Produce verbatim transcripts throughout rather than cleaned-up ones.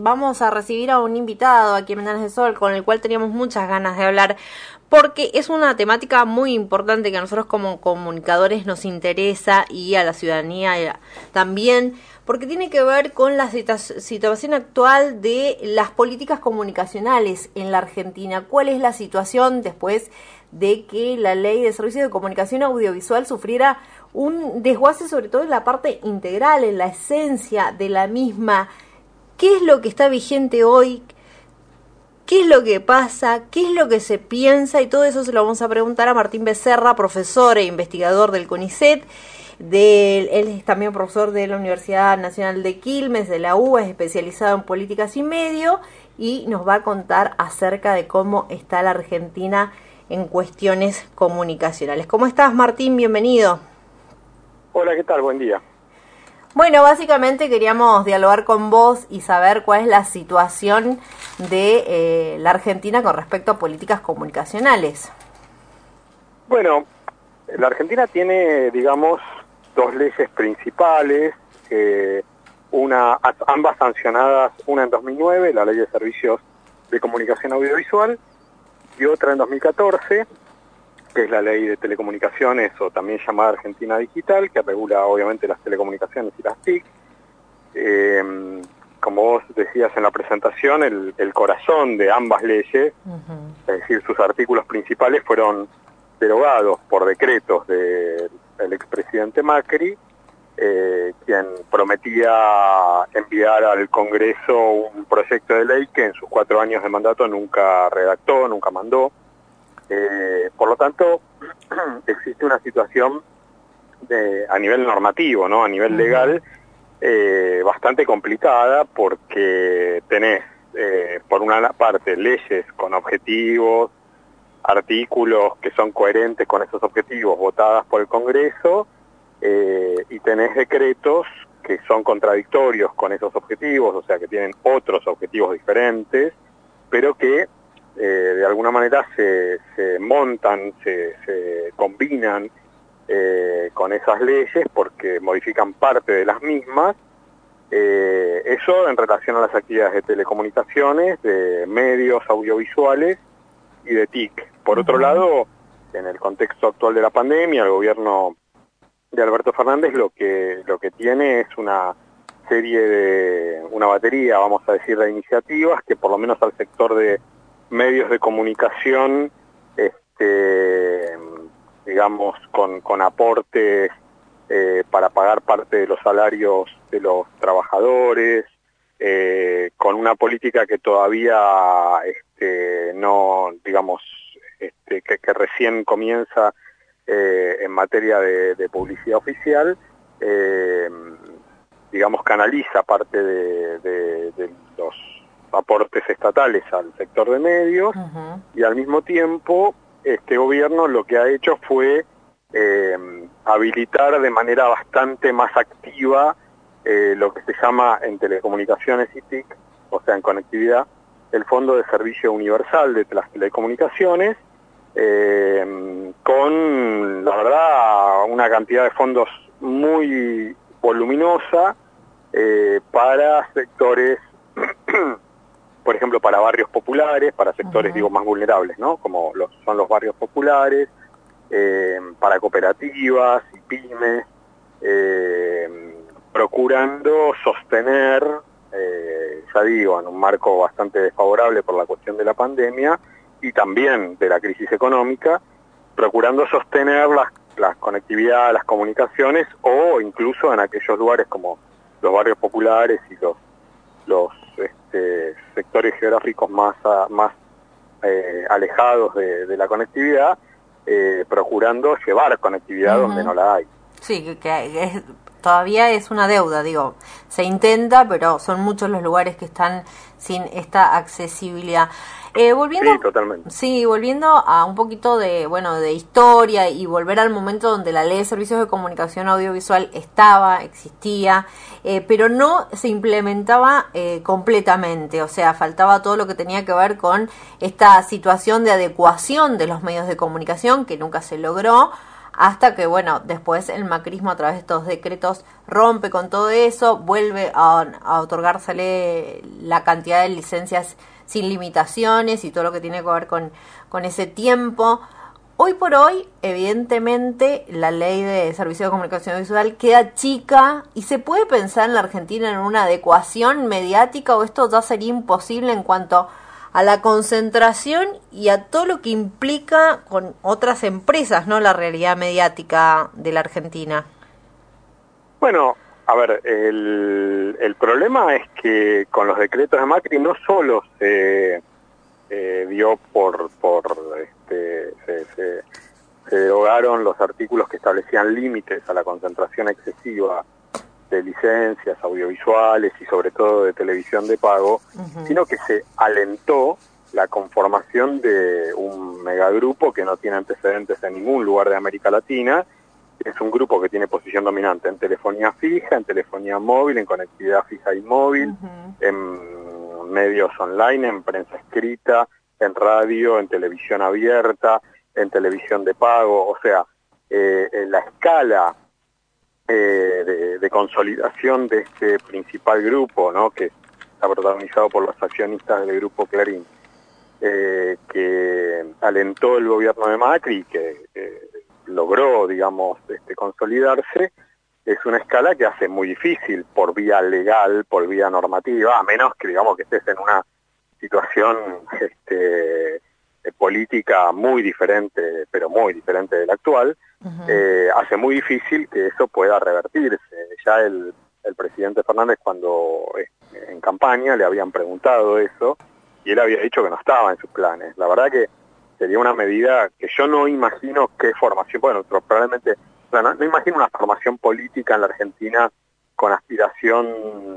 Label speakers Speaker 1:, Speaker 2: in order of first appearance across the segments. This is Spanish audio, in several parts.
Speaker 1: vamos a recibir a un invitado aquí en Ventanas de Sol con el cual teníamos muchas ganas de hablar porque es una temática muy importante que a nosotros como comunicadores nos interesa y a la ciudadanía también, porque tiene que ver con la situación actual de las políticas comunicacionales en la Argentina. ¿Cuál es la situación después de que la Ley de Servicios de Comunicación Audiovisual sufriera un desguace, sobre todo en la parte integral, en la esencia de la misma? ¿Qué es lo que está vigente hoy? ¿Qué es lo que pasa? ¿Qué es lo que se piensa? Y todo eso se lo vamos a preguntar a Martín Becerra, profesor e investigador del CONICET. De, él es también profesor de la Universidad Nacional de Quilmes, de la U B A, es especializado en políticas y medio, y nos va a contar acerca de cómo está la Argentina en cuestiones comunicacionales. ¿Cómo estás, Martín? Bienvenido.
Speaker 2: Hola, ¿qué tal? Buen día.
Speaker 1: Bueno, básicamente queríamos dialogar con vos y saber cuál es la situación de eh, la Argentina con respecto a políticas comunicacionales.
Speaker 2: Bueno, la Argentina tiene, digamos, dos leyes principales, eh, una, ambas sancionadas, una en dos mil nueve, la Ley de Servicios de Comunicación Audiovisual, y otra en dos mil catorce, que es la Ley de Telecomunicaciones, o también llamada Argentina Digital, que regula obviamente las telecomunicaciones y las T I C. Eh, como vos decías en la presentación, el, el corazón de ambas leyes, uh-huh. es decir, sus artículos principales fueron derogados por decretos del de expresidente Macri, eh, quien prometía enviar al Congreso un proyecto de ley que en sus cuatro años de mandato nunca redactó, nunca mandó. Eh, por lo tanto, existe una situación de, a nivel normativo, ¿no? A nivel uh-huh. legal, eh, bastante complicada, porque tenés, eh, por una parte, leyes con objetivos, artículos que son coherentes con esos objetivos votadas por el Congreso, eh, y tenés decretos que son contradictorios con esos objetivos, o sea que tienen otros objetivos diferentes, pero que eh, de alguna manera se, se montan, se, se combinan eh, con esas leyes porque modifican parte de las mismas. Eh, eso en relación a las actividades de telecomunicaciones, de medios audiovisuales y de T I C. Por otro lado, en el contexto actual de la pandemia, el gobierno de Alberto Fernández lo que lo que tiene es una serie de, una batería, vamos a decir, de iniciativas que por lo menos al sector de medios de comunicación, este, digamos, con, con aportes eh, para pagar parte de los salarios de los trabajadores, eh, con una política que todavía este, no, digamos, este, que, que recién comienza eh, en materia de, de publicidad oficial, eh, digamos, canaliza parte de, de, de los aportes estatales al sector de medios, uh-huh. y al mismo tiempo este gobierno lo que ha hecho fue eh, habilitar de manera bastante más activa eh, lo que se llama en telecomunicaciones y T I C, o sea, en conectividad, el Fondo de Servicio Universal de las Telecomunicaciones, eh, con, la verdad, una cantidad de fondos muy voluminosa eh, para sectores, por ejemplo, para barrios populares, para sectores, uh-huh. digo, más vulnerables, ¿no? Como los, son los barrios populares, eh, para cooperativas y pymes, eh, procurando sostener, eh, ya digo, en un marco bastante desfavorable por la cuestión de la pandemia y también de la crisis económica, procurando sostener las, las conectividad, las comunicaciones, o incluso en aquellos lugares como los barrios populares y los, los este, sectores geográficos más, a, más eh, alejados de, de la conectividad, eh, procurando llevar conectividad uh-huh. donde no la hay.
Speaker 1: Sí, que, que es, todavía es una deuda, digo, se intenta, pero son muchos los lugares que están sin esta accesibilidad. Eh, volviendo,
Speaker 2: sí, totalmente.
Speaker 1: Sí, volviendo a un poquito de, bueno, de historia y volver al momento donde la Ley de Servicios de Comunicación Audiovisual estaba, existía, eh, pero no se implementaba eh, completamente, o sea, faltaba todo lo que tenía que ver con esta situación de adecuación de los medios de comunicación que nunca se logró hasta que, bueno, después el macrismo a través de estos decretos rompe con todo eso, vuelve a, a otorgársele la cantidad de licencias sin limitaciones y todo lo que tiene que ver con, con ese tiempo. Hoy por hoy, evidentemente, la ley de servicio de comunicación visual queda chica y se puede pensar en la Argentina en una adecuación mediática, o esto ya sería imposible en cuanto a la concentración y a todo lo que implica con otras empresas, ¿no? La realidad mediática de la Argentina.
Speaker 2: Bueno, a ver, el, el problema es que con los decretos de Macri no solo se eh, dio por, por este, se, se, se derogaron los artículos que establecían límites a la concentración excesiva de licencias audiovisuales y sobre todo de televisión de pago, uh-huh. sino que se alentó la conformación de un megagrupo que no tiene antecedentes en ningún lugar de América Latina. Es un grupo que tiene posición dominante en telefonía fija, en telefonía móvil, en conectividad fija y móvil, uh-huh. en medios online, en prensa escrita, en radio, en televisión abierta, en televisión de pago. O sea, eh, en la escala Eh, de, de consolidación de este principal grupo, ¿no?, que está protagonizado por los accionistas del grupo Clarín, eh, que alentó el gobierno de Macri, que eh, logró, digamos, este, consolidarse, es una escala que hace muy difícil por vía legal, por vía normativa, a menos que, digamos, que estés en una situación este, política muy diferente, pero muy diferente de la actual. Uh-huh. eh, hace muy difícil que eso pueda revertirse. Ya el, el presidente Fernández, cuando eh, en campaña le habían preguntado eso, y él había dicho que no estaba en sus planes. La verdad que sería una medida que yo no imagino qué formación, bueno, probablemente, o sea, no, no imagino una formación política en la Argentina con aspiración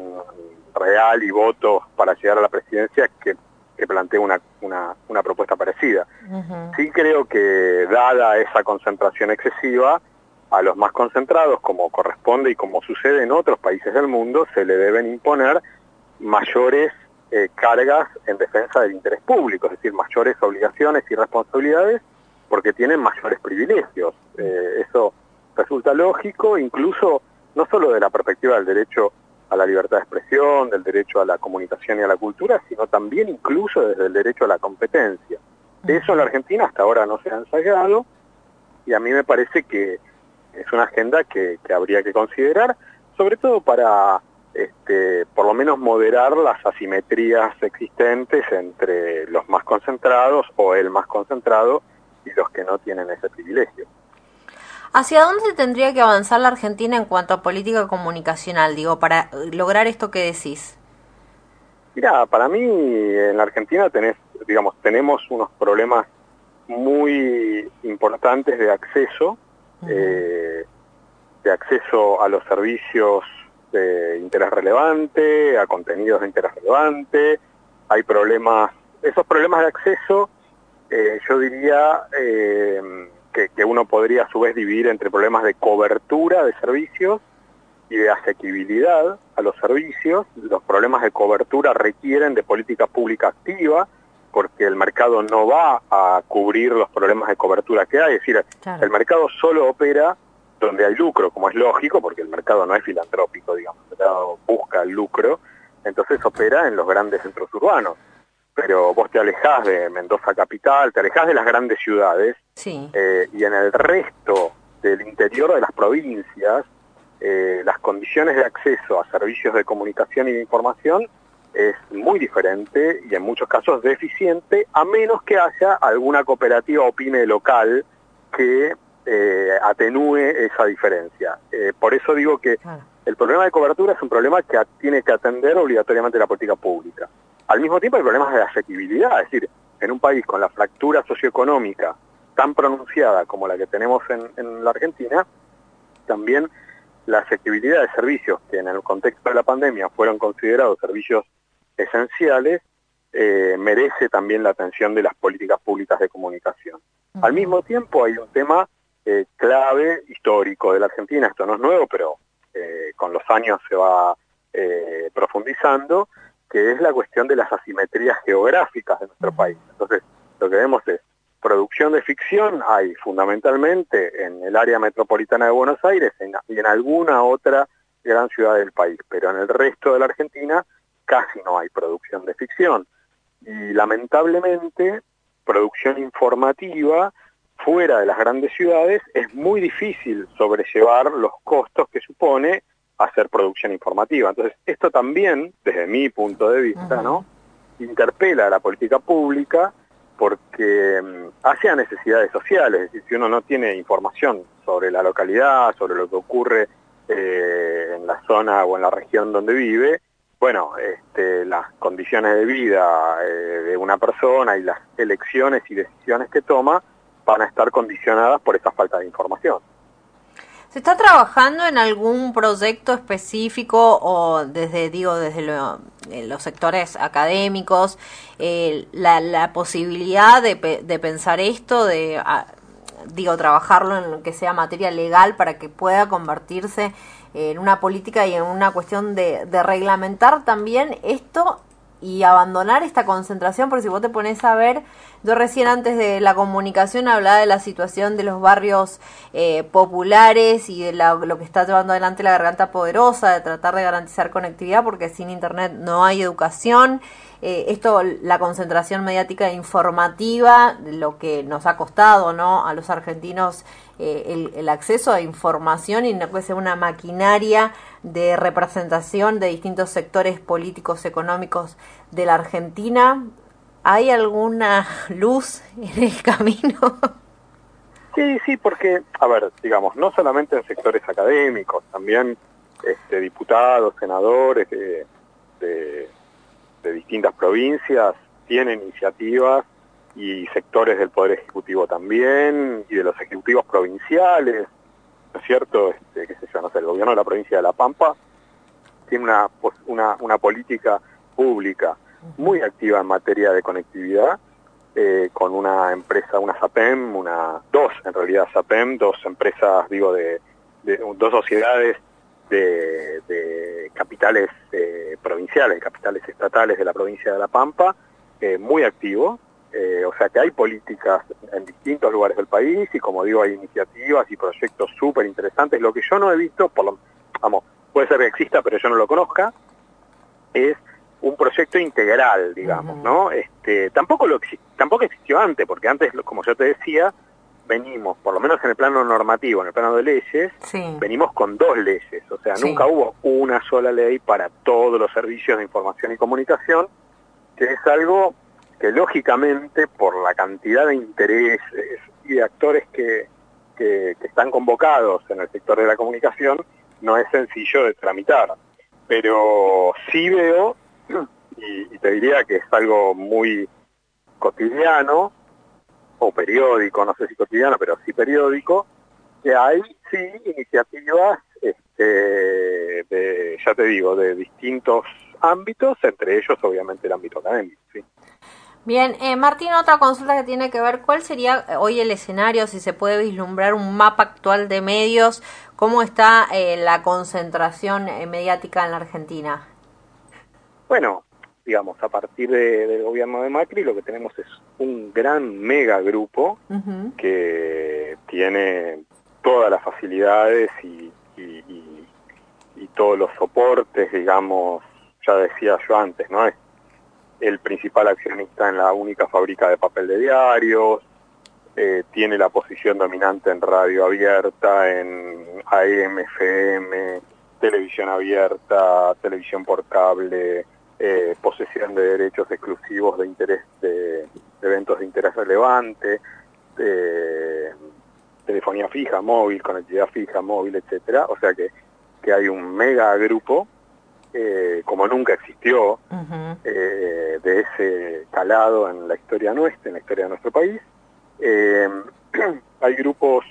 Speaker 2: real y votos para llegar a la presidencia que que plantea una, una, una propuesta parecida. Uh-huh. Sí creo que, dada esa concentración excesiva, a los más concentrados, como corresponde y como sucede en otros países del mundo, se le deben imponer mayores eh, cargas en defensa del interés público, es decir, mayores obligaciones y responsabilidades, porque tienen mayores privilegios. Eh, eso resulta lógico, incluso no solo de la perspectiva del derecho a la libertad de expresión, del derecho a la comunicación y a la cultura, sino también incluso desde el derecho a la competencia. Eso en la Argentina hasta ahora no se ha ensayado, y a mí me parece que es una agenda que, que habría que considerar, sobre todo para, este, por lo menos, moderar las asimetrías existentes entre los más concentrados o el más concentrado y los que no tienen ese privilegio.
Speaker 1: ¿Hacia dónde se tendría que avanzar la Argentina en cuanto a política comunicacional, digo, para lograr esto que decís?
Speaker 2: Mira, para mí en la Argentina tenés, digamos, tenemos unos problemas muy importantes de acceso, uh-huh. eh, de acceso a los servicios de interés relevante, a contenidos de interés relevante. Hay problemas, esos problemas de acceso, eh, yo diría... Eh, Que, que uno podría a su vez dividir entre problemas de cobertura de servicios y de asequibilidad a los servicios. Los problemas de cobertura requieren de política pública activa, porque el mercado no va a cubrir los problemas de cobertura que hay. Es decir, claro, el mercado solo opera donde hay lucro, como es lógico, porque el mercado no es filantrópico, digamos, el mercado busca el lucro, entonces opera en los grandes centros urbanos. Pero vos te alejás de Mendoza capital, te alejás de las grandes ciudades,
Speaker 1: sí.
Speaker 2: eh, y en el resto del interior de las provincias, eh, las condiciones de acceso a servicios de comunicación y de información es muy diferente y en muchos casos deficiente, a menos que haya alguna cooperativa o pyme local que eh, atenúe esa diferencia. Eh, por eso digo que ah. el problema de cobertura es un problema que tiene que atender obligatoriamente la política pública. Al mismo tiempo hay problemas de asequibilidad, es decir, en un país con la fractura socioeconómica tan pronunciada como la que tenemos en, en la Argentina, también la asequibilidad de servicios que en el contexto de la pandemia fueron considerados servicios esenciales, eh, merece también la atención de las políticas públicas de comunicación. Uh-huh. Al mismo tiempo hay un tema eh, clave, histórico de la Argentina, esto no es nuevo, pero eh, con los años se va eh, profundizando, que es la cuestión de las asimetrías geográficas de nuestro país. Entonces, lo que vemos es producción de ficción hay fundamentalmente en el área metropolitana de Buenos Aires en, y en alguna otra gran ciudad del país, pero en el resto de la Argentina casi no hay producción de ficción. Y lamentablemente, producción informativa fuera de las grandes ciudades es muy difícil sobrellevar los costos que supone hacer producción informativa. Entonces, esto también, desde mi punto de vista, ¿no?, interpela a la política pública porque um, hace a necesidades sociales. Es decir, si uno no tiene información sobre la localidad, sobre lo que ocurre eh, en la zona o en la región donde vive, bueno, este, las condiciones de vida eh, de una persona y las elecciones y decisiones que toma van a estar condicionadas por esa falta de información.
Speaker 1: ¿Se está trabajando en algún proyecto específico o desde, digo, desde lo, eh, los sectores académicos, eh, la, la posibilidad de, de pensar esto, de, a, digo, trabajarlo en lo que sea materia legal para que pueda convertirse en una política y en una cuestión de, de reglamentar también esto y abandonar esta concentración? Porque si vos te pones a ver, yo recién antes de la comunicación hablaba de la situación de los barrios eh, populares y de la, lo que está llevando adelante la Garganta Poderosa, de tratar de garantizar conectividad, porque sin internet no hay educación. Eh, esto, la concentración mediática e informativa, lo que nos ha costado, ¿no?, a los argentinos eh, el, el acceso a información, y no puede ser una maquinaria de representación de distintos sectores políticos, económicos de la Argentina. ¿Hay alguna luz en el camino?
Speaker 2: Sí, sí, porque, a ver, digamos, no solamente en sectores académicos, también este, diputados, senadores de, de, de distintas provincias tienen iniciativas, y sectores del Poder Ejecutivo también, y de los ejecutivos provinciales, ¿no es cierto? Este, qué sé yo, no sé, el gobierno de la provincia de La Pampa tiene una, una, una política pública muy activa en materia de conectividad, eh, con una empresa, una SAPEM, una, dos en realidad SAPEM, dos empresas, digo, de, de dos sociedades de, de capitales eh, provinciales, capitales estatales de la provincia de La Pampa, eh, muy activo. Eh, o sea que hay políticas en distintos lugares del país y, como digo, hay iniciativas y proyectos súper interesantes. Lo que yo no he visto, por lo, vamos, puede ser que exista, pero yo no lo conozca, es un proyecto integral, digamos, uh-huh. ¿no? Este, tampoco lo tampoco existió antes, porque antes, como yo te decía, venimos, por lo menos en el plano normativo, en el plano de leyes, sí. venimos con dos leyes, o sea, sí. nunca hubo una sola ley para todos los servicios de información y comunicación, que es algo que lógicamente, por la cantidad de intereses y de actores que, que, que están convocados en el sector de la comunicación, no es sencillo de tramitar. Pero sí veo, y, y te diría que es algo muy cotidiano, o periódico, no sé si cotidiano, pero sí periódico, que hay sí iniciativas, este, de, ya te digo, de distintos ámbitos, entre ellos obviamente el ámbito académico, sí.
Speaker 1: Bien, eh, Martín, otra consulta que tiene que ver, ¿cuál sería hoy el escenario, si se puede vislumbrar un mapa actual de medios, cómo está eh, la concentración eh, mediática en la Argentina?
Speaker 2: Bueno, digamos, a partir de, del gobierno de Macri lo que tenemos es un gran mega grupo uh-huh. que tiene todas las facilidades y, y, y, y todos los soportes, digamos, ya decía yo antes, ¿no? Es el principal accionista en la única fábrica de papel de diarios, eh, tiene la posición dominante en radio abierta, en A M, F M, televisión abierta, televisión por cable, eh, posesión de derechos exclusivos de interés de, de eventos de interés relevante, eh, telefonía fija, móvil, conectividad fija, móvil, etcétera. O sea que, que hay un mega grupo, eh, como nunca existió, uh-huh. eh, de ese calado en la historia nuestra, en la historia de nuestro país. Eh, hay grupos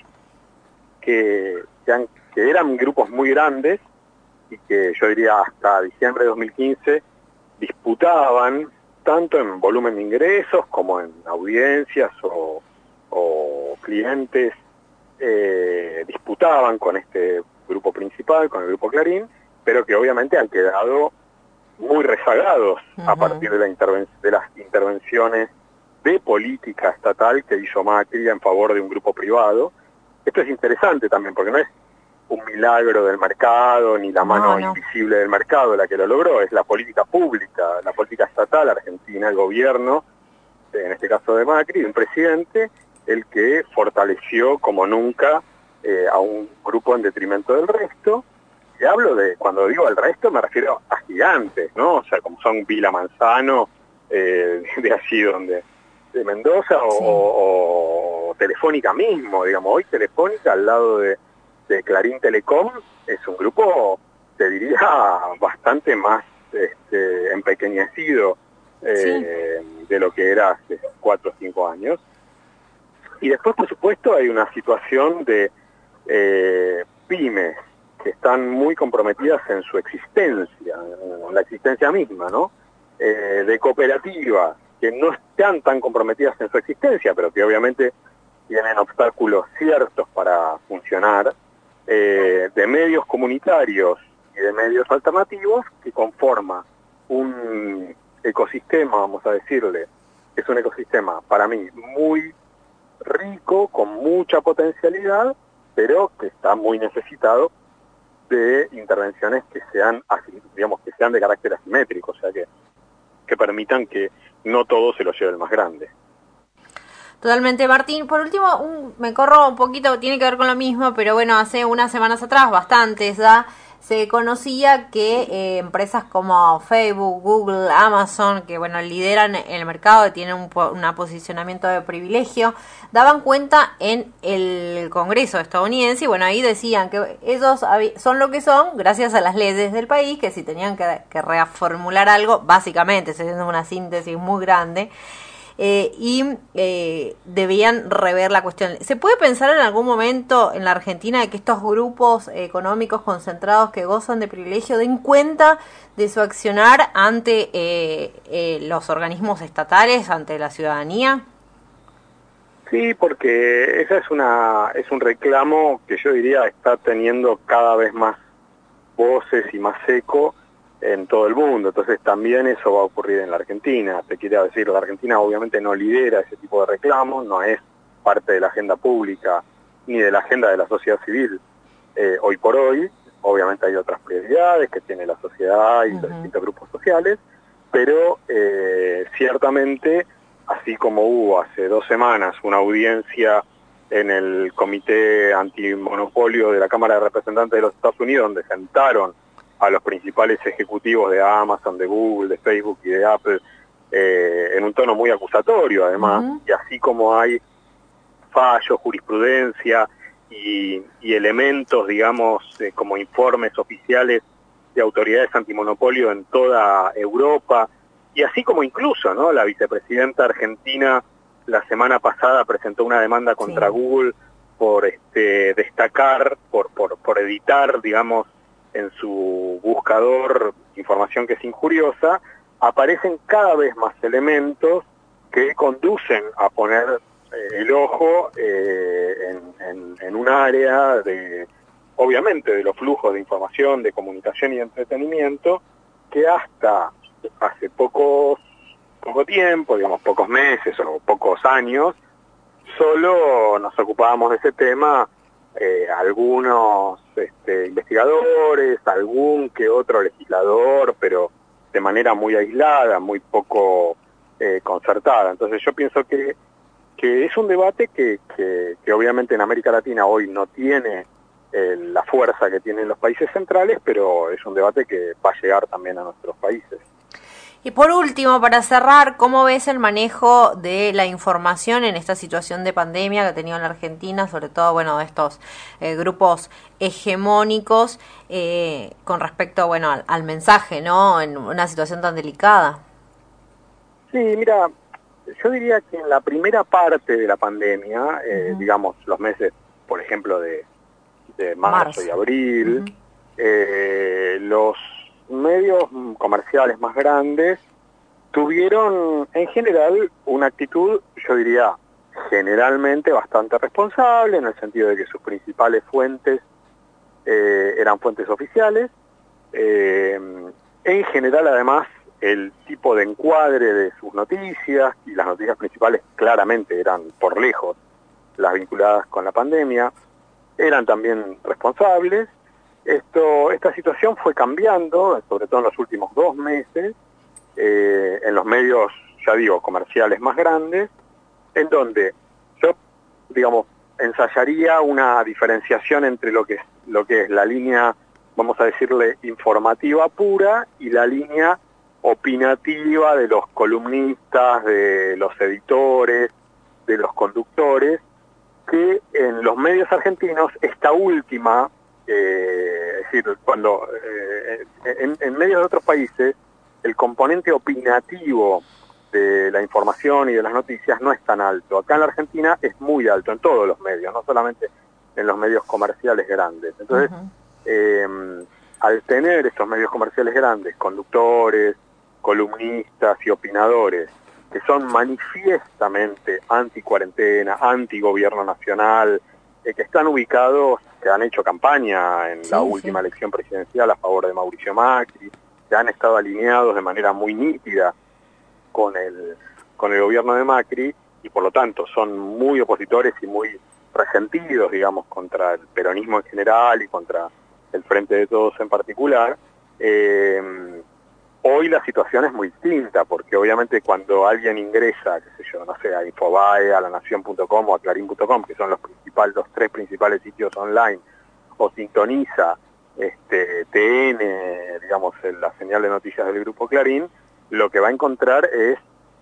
Speaker 2: que, que, han, que eran grupos muy grandes y que yo diría hasta diciembre de dos mil quince disputaban tanto en volumen de ingresos como en audiencias o, o clientes, eh, disputaban con este grupo principal, con el grupo Clarín, pero que obviamente han quedado muy rezagados uh-huh. a partir de, la interven- de las intervenciones de política estatal que hizo Macri en favor de un grupo privado. Esto es interesante también, porque no es un milagro del mercado, ni la mano
Speaker 1: no, no.
Speaker 2: invisible del mercado la que lo logró, es la política pública, la política estatal argentina, el gobierno, en este caso de Macri, un presidente, el que fortaleció como nunca eh, a un grupo en detrimento del resto. Y hablo de, cuando digo el resto, me refiero a gigantes, ¿no? O sea, como son Vila Manzano, eh, de allí donde, de Mendoza, o,
Speaker 1: Sí.
Speaker 2: o, o Telefónica mismo, digamos. Hoy Telefónica, al lado de, de Clarín Telecom, es un grupo, te diría, bastante más este, empequeñecido eh, sí. de lo que era hace cuatro o cinco años. Y después, por supuesto, hay una situación de eh, pymes, que están muy comprometidas en su existencia, en la existencia misma, ¿no? Eh, de cooperativas, que no están tan comprometidas en su existencia, pero que obviamente tienen obstáculos ciertos para funcionar, eh, de medios comunitarios y de medios alternativos, que conforma un ecosistema, vamos a decirle, es un ecosistema para mí muy rico, con mucha potencialidad, pero que está muy necesitado de intervenciones que sean, digamos, que sean de carácter asimétrico, o sea, que, que permitan que no todo se lo lleve el más grande.
Speaker 1: Totalmente, Martín. Por último, un, me corro un poquito, tiene que ver con lo mismo, pero bueno, hace unas semanas atrás, bastantes ya, se conocía que eh, empresas como Facebook, Google, Amazon, que bueno, lideran el mercado y tienen un, un posicionamiento de privilegio, daban cuenta en el Congreso estadounidense y bueno, ahí decían que ellos son lo que son gracias a las leyes del país, que si tenían que, que reformular algo, básicamente, estoy haciendo una síntesis muy grande, Eh, y eh, debían rever la cuestión. ¿Se puede pensar en algún momento en la Argentina de que estos grupos económicos concentrados que gozan de privilegio den cuenta de su accionar ante eh, eh, los organismos estatales, ante la ciudadanía?
Speaker 2: Sí, porque esa es una es un reclamo que yo diría está teniendo cada vez más voces y más eco en todo el mundo, entonces también eso va a ocurrir en la Argentina. Te quiero decir, la Argentina obviamente no lidera ese tipo de reclamos, no es parte de la agenda pública ni de la agenda de la sociedad civil eh, hoy por hoy. Obviamente hay otras prioridades que tiene la sociedad y uh-huh. los distintos grupos sociales, pero eh, ciertamente, así como hubo hace dos semanas una audiencia en el Comité Antimonopolio de la Cámara de Representantes de los Estados Unidos, donde sentaron a los principales ejecutivos de Amazon, de Google, de Facebook y de Apple, eh, en un tono muy acusatorio además, uh-huh. y así como hay fallos, jurisprudencia y, y elementos, digamos, eh, como informes oficiales de autoridades antimonopolio en toda Europa, y así como incluso, ¿no? La vicepresidenta argentina la semana pasada presentó una demanda contra sí. Google por este, destacar, por, por, por editar, digamos, en su buscador información que es injuriosa. Aparecen cada vez más elementos que conducen a poner eh, el ojo eh, en, en, en un área de, obviamente, de los flujos de información, de comunicación y de entretenimiento, que hasta hace pocos, poco tiempo, digamos pocos meses o pocos años, solo nos ocupábamos de ese tema Eh, algunos este, investigadores, algún que otro legislador, pero de manera muy aislada, muy poco eh, concertada. Entonces yo pienso que, que es un debate que, que, que obviamente en América Latina hoy no tiene eh, la fuerza que tienen los países centrales, pero es un debate que va a llegar también a nuestros países.
Speaker 1: Y por último, para cerrar, ¿cómo ves el manejo de la información en esta situación de pandemia que ha tenido en la Argentina, sobre todo, bueno, de estos eh, grupos hegemónicos, eh, con respecto, bueno, al, al mensaje, ¿no?, en una situación tan delicada?
Speaker 2: Sí, mira, yo diría que en la primera parte de la pandemia, eh, uh-huh. digamos, los meses, por ejemplo, de, de marzo, marzo y abril, uh-huh. eh, los medios comerciales más grandes tuvieron en general una actitud, yo diría, generalmente bastante responsable, en el sentido de que sus principales fuentes eh, eran fuentes oficiales. Eh, en general, además, el tipo de encuadre de sus noticias, y las noticias principales claramente eran por lejos las vinculadas con la pandemia, eran también responsables. Esto, esta situación fue cambiando, sobre todo en los últimos dos meses, eh, en los medios, ya digo, comerciales más grandes, en donde yo, digamos, ensayaría una diferenciación entre lo que es, lo que es la línea, vamos a decirle, informativa pura y la línea opinativa de los columnistas, de los editores, de los conductores, que en los medios argentinos esta última, eh, es decir, cuando eh, en, en medios de otros países el componente opinativo de la información y de las noticias no es tan alto. Acá en la Argentina es muy alto, en todos los medios, no solamente en los medios comerciales grandes. Entonces, uh-huh. eh, al tener estos medios comerciales grandes, conductores, columnistas y opinadores, que son manifiestamente anti-cuarentena, anti-gobierno nacional, eh, que están ubicados, que han hecho campaña en sí, la última sí. elección presidencial a favor de Mauricio Macri, que han estado alineados de manera muy nítida con el con el gobierno de Macri, y por lo tanto son muy opositores y muy resentidos, digamos, contra el peronismo en general y contra el Frente de Todos en particular. Eh, hoy la situación es muy distinta, porque obviamente cuando alguien ingresa, qué sé yo, no sé, a Infobae, a la nación punto com o a clarín punto com, que son los principales, los tres principales sitios online, o sintoniza este T N, digamos, la señal de noticias del Grupo Clarín, lo que va a encontrar es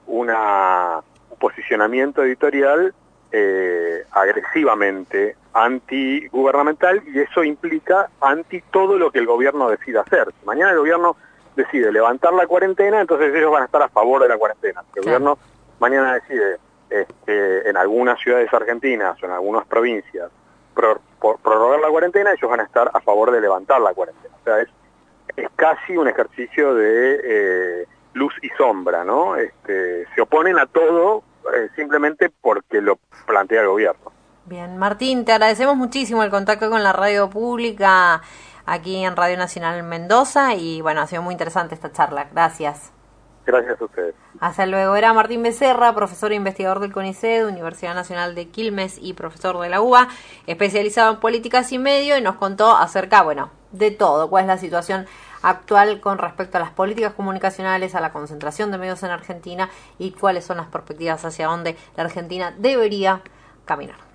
Speaker 2: una, un posicionamiento editorial eh, agresivamente antigubernamental, y eso implica anti todo lo que el gobierno decida hacer. Si mañana el gobierno decide levantar la cuarentena, entonces ellos van a estar a favor de la cuarentena. Si el claro. gobierno mañana decide este, en algunas ciudades argentinas o en algunas provincias pro, por, prorrogar la cuarentena, ellos van a estar a favor de levantar la cuarentena. O sea, es, es casi un ejercicio de eh, luz y sombra, ¿no? Este, se oponen a todo eh, simplemente porque lo plantea el gobierno.
Speaker 1: Bien, Martín, te agradecemos muchísimo el contacto con la radio pública aquí en Radio Nacional Mendoza, y bueno, ha sido muy interesante esta charla. Gracias.
Speaker 2: Gracias a ustedes.
Speaker 1: Hasta luego. Era Martín Becerra, profesor e investigador del CONICET, Universidad Nacional de Quilmes, y profesor de la U B A, especializado en políticas y medio, y nos contó acerca, bueno, de todo, cuál es la situación actual con respecto a las políticas comunicacionales, a la concentración de medios en Argentina, y cuáles son las perspectivas hacia dónde la Argentina debería caminar.